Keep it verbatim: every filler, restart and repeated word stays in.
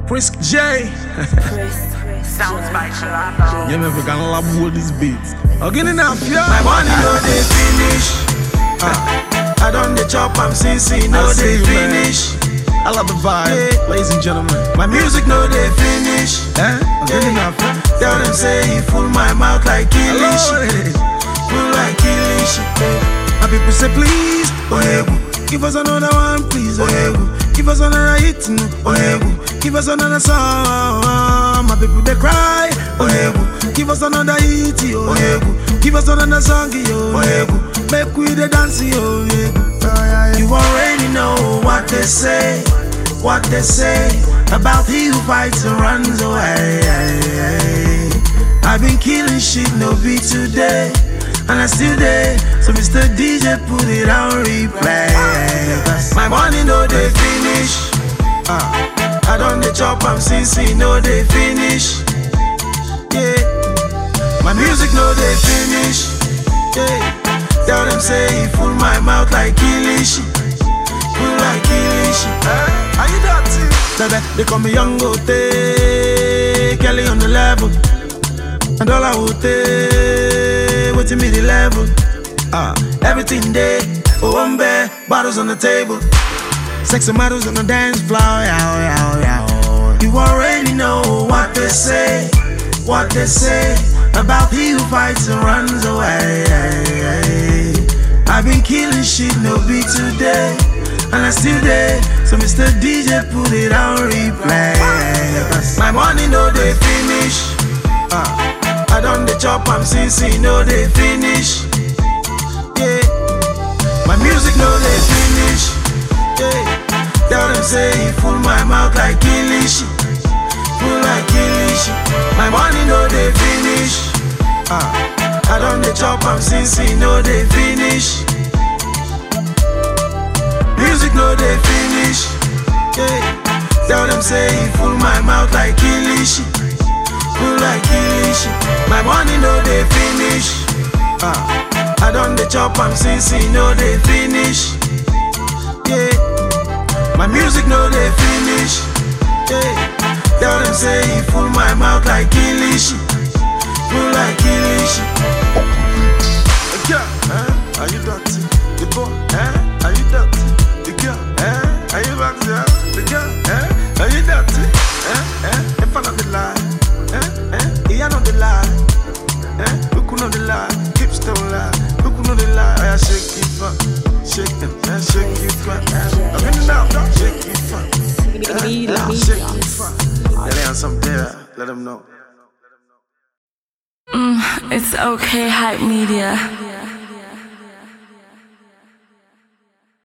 Frisk J. Sounds by Shalanda. Yeah, man, we got a lot more of these beats. Again enough, yeah. My money no they finish. Uh, I done the chop, I'm C C, no they finish. I love the vibe, yeah. Ladies and gentlemen. My music no they finish. Eh? Again enough. Tell them say he full my mouth like Kilish. Full like Kilish. My people say please, oh yeah, give us another one, please, oh yeah. Give us another hit, no, oh yeah. Give us another song. My people they cry, oh yeah. Give us another hit, oh yeah. Give us another song, oh yeah. Make we the dance, oh yeah. You already know what they say, what they say about he who fights and runs away. I've been killing shit, no beat today, and I still there. So Mister D J put it on replay. My money no they finish. uh, I done the chop, I'm C C, no they finish. Yeah, my music no they finish. Yeah, tell them say he full my mouth like Kilish. Full like Kilish. uh, Are you dirty? They call me Young Gote, Kelly on the level, and all I would take, waiting me the level. Uh, everything there, oh one bed, bottles on the table, sexy models on the dance floor, yow, yow, yow. You already know what they say, what they say about he who fights and runs away. I've been killing shit, no beat today, and I still there. So Mister D J put it on replay. My money no they finish. uh, I done the chop, I'm C C, no they finish. Yeah, my music no they finish. Yeah, tell them say he full my mouth like Kilish. Full like Kilish. My money no they finish. uh, I done the chop, I'm C C, no they finish. Music no they finish. Yeah, tell them say he full my mouth like Kilish. Full like Kilish. My money no they finish. uh, I done the chop, I'm C C, no they finish. Yeah, my music no they finish. Yeah, tell them say he full my mouth like Kilish. Full like Kilish. Yeah, eh? Are you dirty? The boy, eh? Are you dirty? The girl, eh? Are you back there? The girl, eh? Are you dirty? Eh? Eh? If I know the lie, eh? Eh? Yeah, I know the lie. Eh? Look who know the lie. Hips don't lie. Look who know the lie. I shake it fun. Shake them. I shake it fun. I'm in and out. Shake it fun. Shake it fun. They on some there. Let them know. Mm, it's okay, Hype Media.